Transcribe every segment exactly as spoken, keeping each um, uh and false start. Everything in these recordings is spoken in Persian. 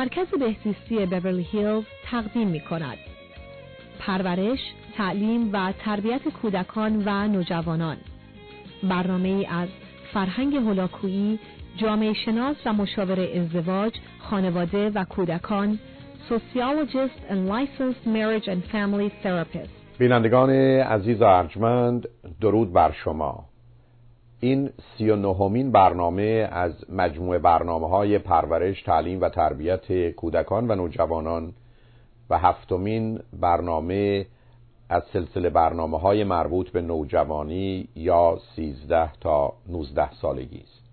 مرکز بهزیستی بیورلی هیلز تقدیم می کند. پرورش، تعلیم و تربیت کودکان و نوجوانان. برنامه‌ای از فرهنگ هولاکویی، جامعه شناس و مشاور ازدواج، خانواده و کودکان، Sociologist and Licensed Marriage and Family Therapist. بینندگان عزیز و ارجمند، درود بر شما. این سی و نهمین برنامه از مجموعه برنامه‌های پرورش، تعلیم و تربیت کودکان و نوجوانان و هفتمین برنامه از سلسله برنامه‌های مربوط به نوجوانی یا سیزده تا نوزده سالگی است.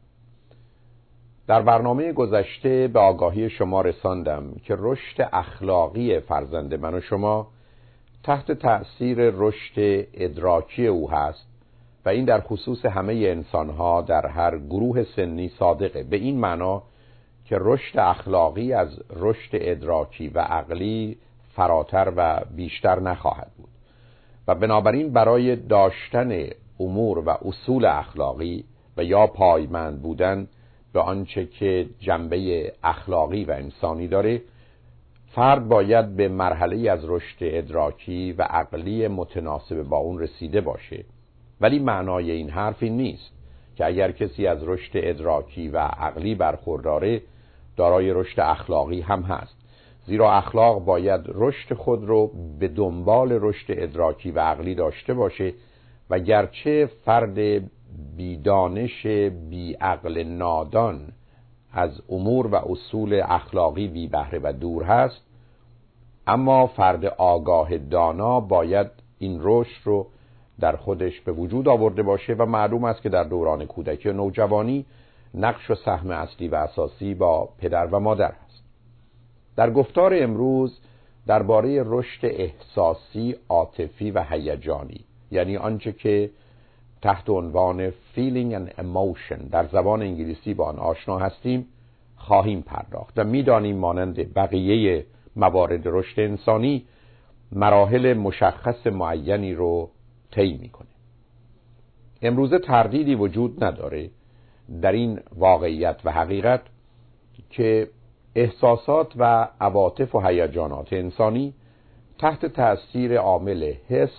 در برنامه گذشته به آگاهی شما رساندم که رشد اخلاقی فرزند من و شما تحت تأثیر رشد ادراکی او هست و این در خصوص همه انسان‌ها در هر گروه سنی صادقه، به این معنا که رشد اخلاقی از رشد ادراکی و عقلی فراتر و بیشتر نخواهد بود و بنابراین برای داشتن امور و اصول اخلاقی و یا پایمند بودن به آنچه که جنبه اخلاقی و انسانی داره، فرد باید به مرحله از رشد ادراکی و عقلی متناسب با اون رسیده باشه. ولی معنای این حرف این نیست که اگر کسی از رشد ادراکی و عقلی برخورداره دارای رشد اخلاقی هم هست، زیرا اخلاق باید رشد خود رو به دنبال رشد ادراکی و عقلی داشته باشه و گرچه فرد بیدانش بیعقل نادان از امور و اصول اخلاقی بی بهره و دور هست، اما فرد آگاه دانا باید این رشد رو در خودش به وجود آورده باشه و معلوم است که در دوران کودکی و نوجوانی نقش و سهم اصلی و اساسی با پدر و مادر هست. در گفتار امروز درباره رشد احساسی، عاطفی و هیجانی، یعنی آنچه که تحت عنوان feeling and emotion در زبان انگلیسی با آن آشنا هستیم خواهیم پرداخت و می‌دانیم مانند بقیه موارد رشد انسانی مراحل مشخص معینی رو طی می‌کنه. امروزه تردیدی وجود نداره در این واقعیت و حقیقت که احساسات و عواطف و هیجانات انسانی تحت تأثیر عامل حس،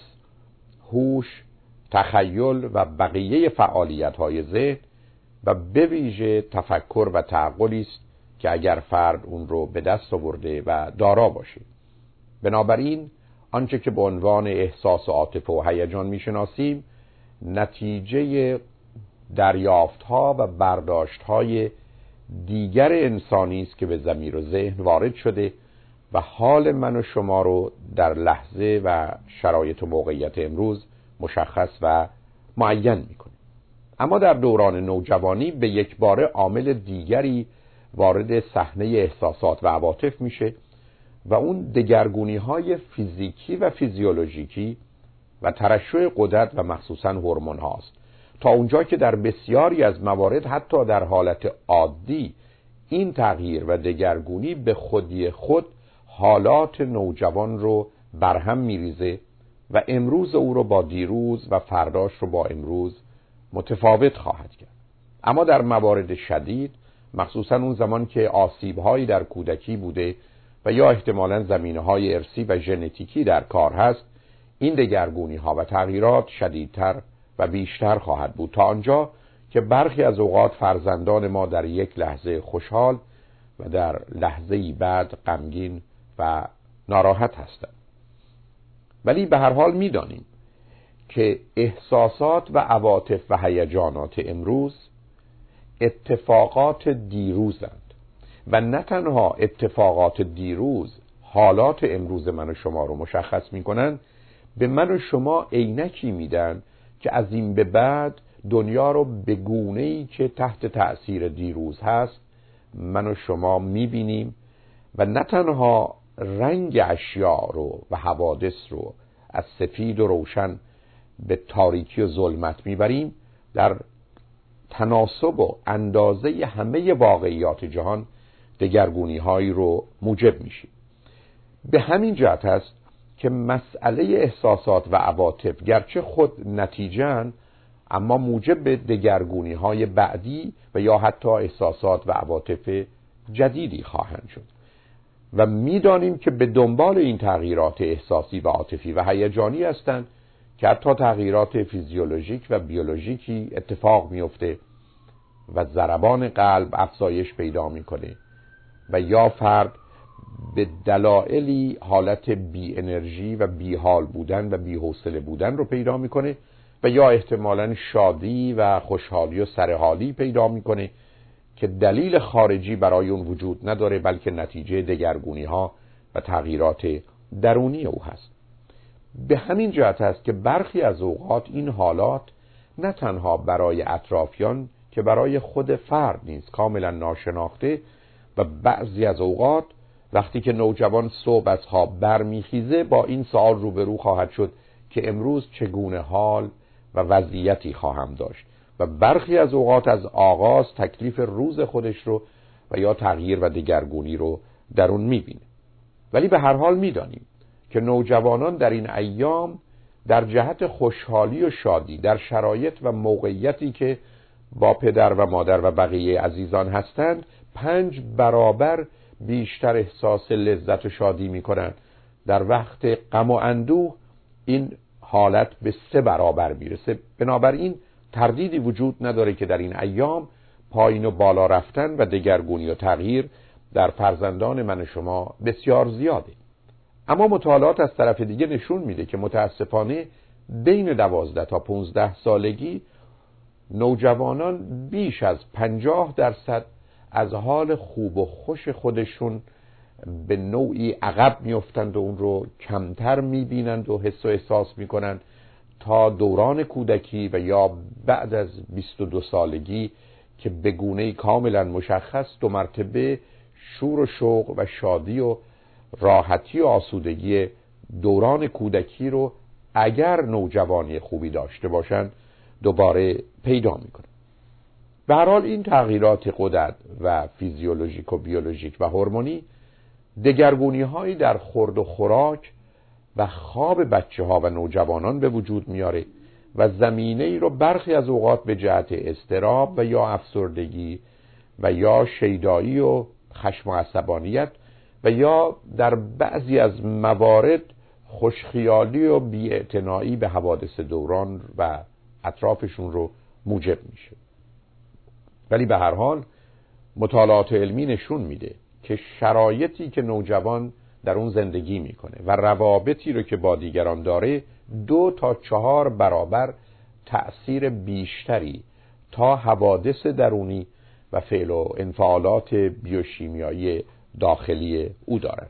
هوش، تخیل و بقیه فعالیت‌های ذهن و به ویژه تفکر و تعقلی است که اگر فرد اون رو به دست آورده و دارا باشه. بنابراین آنچه که به عنوان احساس و عاطفه و هیجان میشناسیم نتیجه دریافت‌ها و برداشت‌های دیگر انسانی است که به ضمیر و ذهن وارد شده و حال من و شما رو در لحظه و شرایط و موقعیت امروز مشخص و معین میکنه. اما در دوران نوجوانی به یک باره عامل دیگری وارد صحنه احساسات و عواطف میشه و اون دگرگونی‌های فیزیکی و فیزیولوژیکی و ترشح غدد و مخصوصاً هورمون هاست، تا اونجا که در بسیاری از موارد حتی در حالت عادی این تغییر و دگرگونی به خودی خود حالات نوجوان رو برهم میریزه و امروز او رو با دیروز و فرداش رو با امروز متفاوت خواهد کرد. اما در موارد شدید، مخصوصا اون زمان که آسیب‌هایی در کودکی بوده و یا احتمالاً زمینه‌های ارثی و ژنتیکی در کار هست، این دگرگونی‌ها و تغییرات شدیدتر و بیشتر خواهد بود، تا آنجا که برخی از اوقات فرزندان ما در یک لحظه خوشحال و در لحظه‌ای بعد غمگین و ناراحت هستند. ولی به هر حال می‌دانیم که احساسات و عواطف و هیجانات امروز اتفاقات دیروزند و نه تنها اتفاقات دیروز حالات امروز من و شما رو مشخص می‌کنند، به من و شما عینکی میدن که از این به بعد دنیا رو به گونه‌ای که تحت تأثیر دیروز هست من و شما می‌بینیم و نه تنها رنگ اشیاء رو و حوادث رو از سفید و روشن به تاریکی و ظلمت میبریم، در تناسب و اندازه همه واقعیات جهان دگرگونی هایی رو موجب میشیم. به همین جهت است که مسئله احساسات و عواطف گرچه خود نتیجه‌اند، اما موجب دگرگونی های بعدی و یا حتی احساسات و عواطف جدیدی خواهند شد. و میدانیم که به دنبال این تغییرات احساسی و عاطفی و هیجانی هستند که حتی تغییرات فیزیولوژیک و بیولوژیکی اتفاق میفته و ضربان قلب افزایش پیدا میکنه و یا فرد به دلایلی حالت بی انرژی و بی حال بودن و بی حوصله بودن رو پیدا میکنه و یا احتمالاً شادی و خوشحالی و سرحالی پیدا میکنه که دلیل خارجی برای اون وجود نداره، بلکه نتیجه دگرگونی ها و تغییرات درونی او هست. به همین جهت است که برخی از اوقات این حالات نه تنها برای اطرافیان که برای خود فرد نیست کاملا ناشناخته و بعضی از اوقات وقتی که نوجوان صبح از خواب برمیخیزه با این سوال روبرو خواهد شد که امروز چگونه حال و وضعیتی خواهم داشت و برخی از اوقات از آغاز تکلیف روز خودش رو و یا تغییر و دگرگونی رو در اون میبینه. ولی به هر حال میدانیم که نوجوانان در این ایام در جهت خوشحالی و شادی در شرایط و موقعیتی که با پدر و مادر و بقیه عزیزان هستند پنج برابر بیشتر احساس لذت و شادی میکنند. در وقت غم و اندوه این حالت به سه برابر میرسه. بنابراین تردیدی وجود نداره که در این ایام پایین و بالا رفتن و دگرگونی و تغییر در فرزندان من شما بسیار زیاده. اما مطالعات از طرف دیگه نشون میده که متاسفانه بین دوازده تا پانزده سالگی نوجوانان بیش از پنجاه درصد از حال خوب و خوش خودشون به نوعی عقب میافتند و اون رو کمتر میبینند و حس و احساس میکنند تا دوران کودکی و یا بعد از بیست و دو سالگی که به گونه‌ای کاملا مشخص دو مرتبه شور و شوق و شادی و راحتی و آسودگی دوران کودکی رو اگر نوجوانی خوبی داشته باشند دوباره پیدا میکنند. به هر حال این تغییرات غدد و فیزیولوژیک و بیولوژیک و هورمونی دگرگونی هایی در خورد و خوراک و خواب بچه ها و نوجوانان به وجود میاره و زمینه ای رو برخی از اوقات به جهت اضطراب و یا افسردگی و یا شیدایی و خشم و عصبانیت و یا در بعضی از موارد خوشخیالی و بی‌اعتنایی به حوادث دوران و اطرافشون رو موجب میشه. ولی به هر حال مطالعات علمی نشون میده که شرایطی که نوجوان در اون زندگی میکنه و روابطی رو که با دیگران داره دو تا چهار برابر تأثیر بیشتری تا حوادث درونی و فعل و انفعالات بیوشیمیایی داخلی او دارد.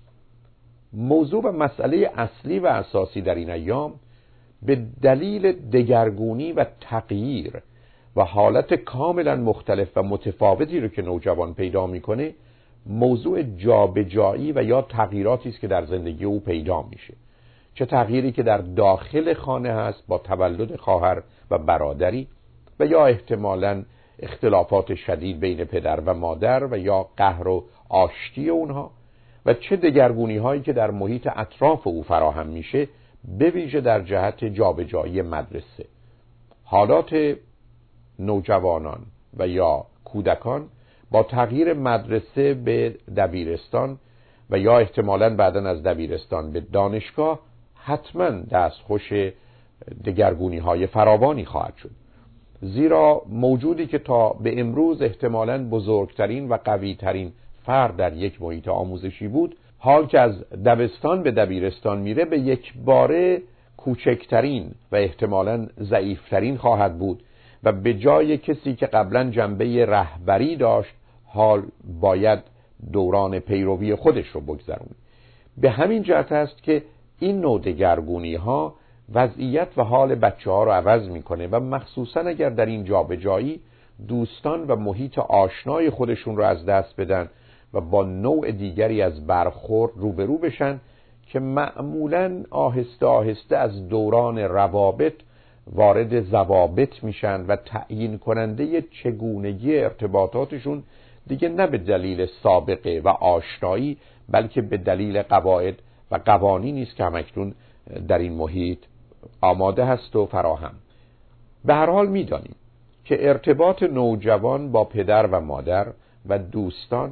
موضوع و مسئله اصلی و اساسی در این ایام به دلیل دگرگونی و تغییر و حالت کاملا مختلف و متفاوتی رو که نوجوان پیدا میکنه موضوع جابجایی و یا تغییراتی است که در زندگی او پیدا میشه. چه تغییری که در داخل خانه هست با تولد خواهر و برادری و یا احتمالاً اختلافات شدید بین پدر و مادر و یا قهر و آشتی اونها و چه دگرگونی هایی که در محیط اطراف او فراهم میشه به ویژه در جهت جابجایی مدرسه. حالات نوجوانان و یا کودکان با تغییر مدرسه به دبیرستان و یا احتمالاً بعداً از دبیرستان به دانشگاه حتماً دستخوش دگرگونی های فراوانی خواهد شد، زیرا موجودی که تا به امروز احتمالاً بزرگترین و قویترین فرد در یک محیط آموزشی بود، حال که از دبستان به دبیرستان میره به یک باره کوچکترین و احتمالاً ضعیفترین خواهد بود و به جای کسی که قبلا جنبه رهبری داشت حال باید دوران پیروی خودش رو بگذرونه. به همین جهت است که این نوع دگرگونی ها وضعیت و حال بچه ها رو عوض میکنه و مخصوصا اگر در این جابجایی دوستان و محیط آشنای خودشون رو از دست بدن و با نوع دیگری از برخورد روبرو بشن که معمولاً آهسته آهسته از دوران روابط وارد ضوابط میشن و تعیین کننده چگونگی ارتباطاتشون دیگه نه به دلیل سابقه و آشنایی بلکه به دلیل قواعد و قوانینی است که همکنون در این محیط آماده هست و فراهم. به هر حال میدانیم که ارتباط نوجوان با پدر و مادر و دوستان و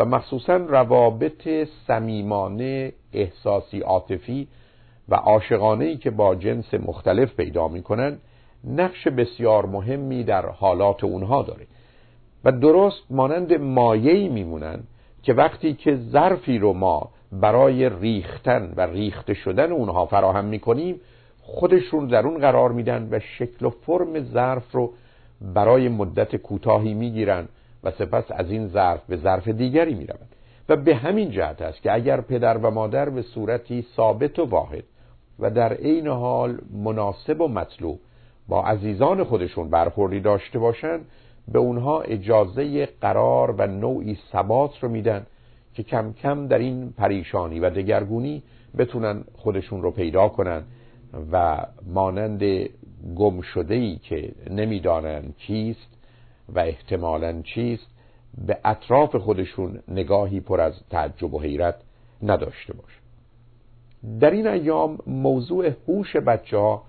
و مخصوصا روابط صمیمانه، احساسی، عاطفی و عاشقانه‌ای که با جنس مختلف پیدا می‌کنند نقش بسیار مهمی در حالات اونها داره و درست مانند مایعی میمونن که وقتی که ظرفی رو ما برای ریختن و ریخته شدن اونها فراهم میکنیم خودشون در اون قرار میدن و شکل و فرم ظرف رو برای مدت کوتاهی میگیرن و سپس از این ظرف به ظرف دیگری میرون و به همین جهت است که اگر پدر و مادر به صورتی ثابت و واحد و در عین حال مناسب و مطلوب با عزیزان خودشون برخوردی داشته باشن به اونها اجازه قرار و نوعی ثبات رو میدن که کم کم در این پریشانی و دگرگونی بتونن خودشون رو پیدا کنن و مانند گم شده‌ای که نمیدانن کیست و احتمالاً چیست به اطراف خودشون نگاهی پر از تعجب و حیرت نداشته باشه. در این ایام موضوع هوش بچه‌ها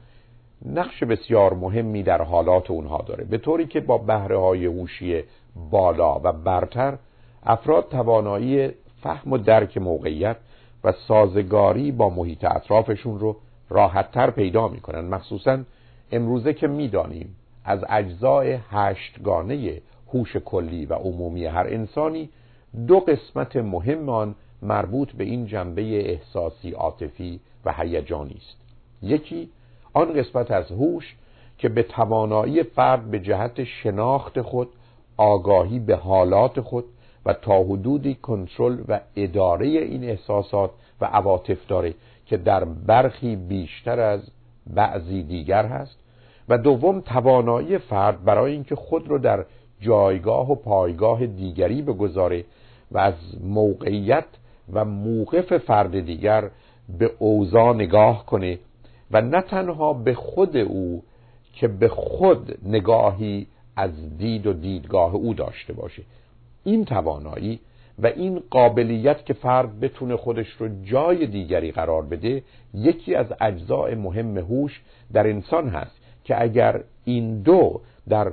نقش بسیار مهمی در حالات اونها داره، به طوری که با بهره‌های هوشی بالا و برتر افراد توانایی فهم و درک موقعیت و سازگاری با محیط اطرافشون رو راحت‌تر پیدا می‌کنن. مخصوصاً امروزه که می‌دانیم از اجزای هشتگانه هوش کلی و عمومی هر انسانی دو قسمت مهم آن مربوط به این جنبه احساسی، عاطفی و هیجانی است. یکی آن قسمت از هوش که به توانایی فرد به جهت شناخت خود، آگاهی به حالات خود و تا حدودی کنترل و اداره این احساسات و عواطف داره که در برخی بیشتر از بعضی دیگر هست، و دوم توانایی فرد برای اینکه خود رو در جایگاه و پایگاه دیگری بگذاره و از موقعیت و موقف فرد دیگر به اوضاع نگاه کنه و نه تنها به خود او که به خود نگاهی از دید و دیدگاه او داشته باشه. این توانایی و این قابلیت که فرد بتونه خودش رو جای دیگری قرار بده یکی از اجزای مهم هوش در انسان هست که اگر این دو در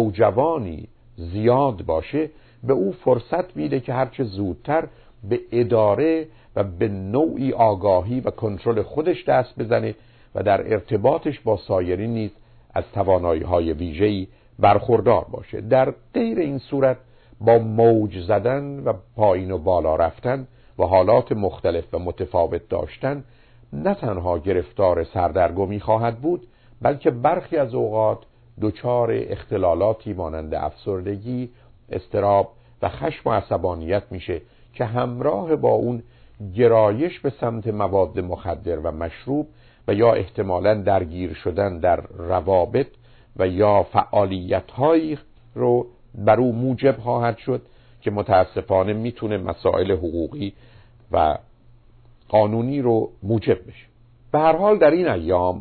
نوجوانی زیاد باشه به او فرصت میده که هرچه زودتر به اداره و به نوعی آگاهی و کنترل خودش دست بزنه و در ارتباطش با سایرین نیز از توانایی‌های ویژه‌ای برخوردار باشه. در غیر این صورت با موج زدن و پایین و بالا رفتن و حالات مختلف و متفاوت داشتن نه تنها گرفتار سردرگمی خواهد بود، بلکه برخی از اوقات دچار اختلالاتی مانند افسردگی، اضطراب و خشم و عصبانیت میشه که همراه با اون گرایش به سمت مواد مخدر و مشروب و یا احتمالاً درگیر شدن در روابط و یا فعالیت‌هایی رو بر او موجب خواهد شد که متاسفانه میتونه مسائل حقوقی و قانونی رو موجب بشه. به هر حال در این ایام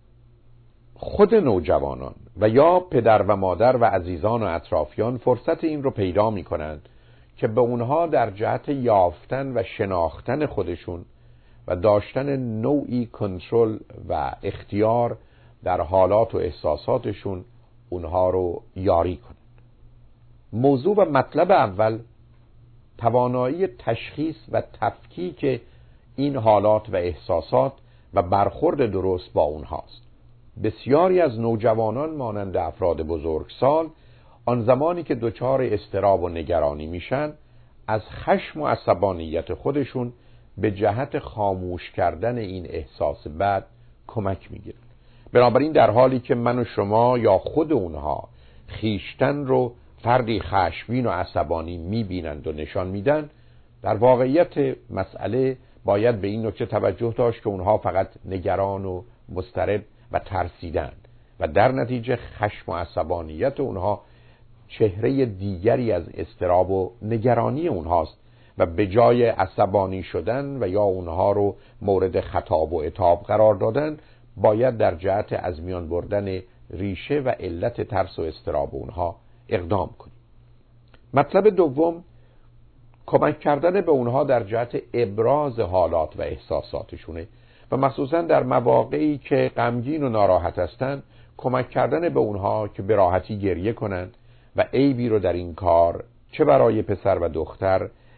خود نوجوانان و یا پدر و مادر و عزیزان و اطرافیان فرصت این رو پیدا می کنند که به اونها در جهت یافتن و شناختن خودشون و داشتن نوعی کنترل و اختیار در حالات و احساساتشون اونها رو یاری کنند. موضوع و مطلب اول توانایی تشخیص و تفکیک این حالات و احساسات و برخورد درست با اونهاست. بسیاری از نوجوانان مانند افراد بزرگسال آن زمانی که دچار اضطراب و نگرانی میشن از خشم و عصبانیت خودشون به جهت خاموش کردن این احساس بد کمک میگیرن. بنابراین در حالی که من و شما یا خود اونها خیشتن رو فردی خشمگین و عصبانی میبینند و نشان میدن، در واقعیت مسئله باید به این نکته توجه داشت که اونها فقط نگران و مضطرب و ترسیدند و در نتیجه خشم و عصبانیت اونها چهره دیگری از اضطراب و نگرانی اونهاست و به جای عصبانی شدن و یا اونها رو مورد خطاب و عتاب قرار دادن باید در جهت از میان بردن ریشه و علت ترس و اضطراب اونها اقدام کنیم. مطلب دوم کمک کردن به اونها در جهت ابراز حالات و احساساتشونه و مخصوصا در مواقعی که غمگین و ناراحت هستند کمک کردن به اونها که به راحتی گریه کنند و عیبی رو در این کار چه برای پسر و دختر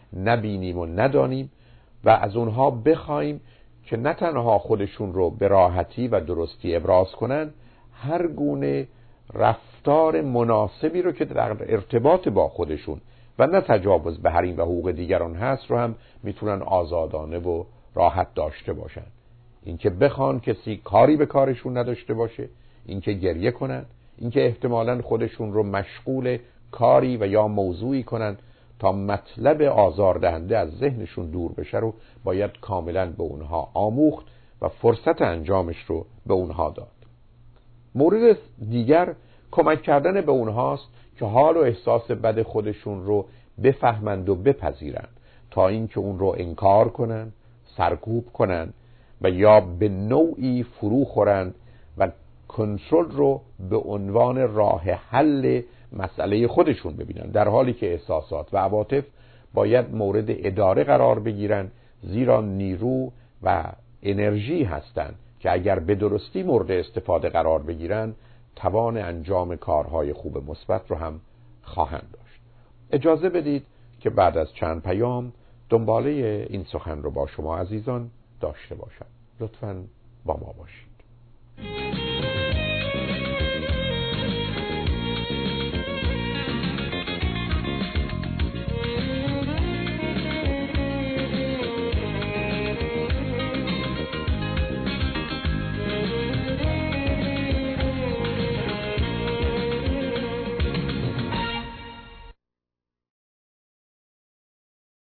نبینیم و ندانیم و از اونها بخوایم که نه تنها خودشون رو به راحتی و درستی ابراز کنن، هر گونه رفتار مناسبی رو که در ارتباط با خودشون و نه تجاوز به حریم و حقوق دیگران هست رو هم میتونن آزادانه و راحت داشته باشن. اینکه بخوان کسی کاری به کارشون نداشته باشه، اینکه گریه کنن، اینکه احتمالاً خودشون رو مشغول کاری و یا موضوعی کنن تا مطلب آزاردهنده از ذهنشون دور بشه رو باید کاملاً به اونها آموخت و فرصت انجامش رو به اونها داد. مورد دیگر کمک کردن به اونهاست که حال و احساس بد خودشون رو بفهمند و بپذیرند تا اینکه اون رو انکار کنن، سرکوب کنن و یا به نوعی فرو خورند و کنترل رو به عنوان راه حل مسئله خودشون ببینن، در حالی که احساسات و عواطف باید مورد اداره قرار بگیرن، زیرا نیرو و انرژی هستند که اگر به درستی مورد استفاده قرار بگیرن توان انجام کارهای خوب مثبت رو هم خواهند داشت. اجازه بدید که بعد از چند پیام دنباله این سخن رو با شما عزیزان داشته باشم. لطفاً با ما باشید.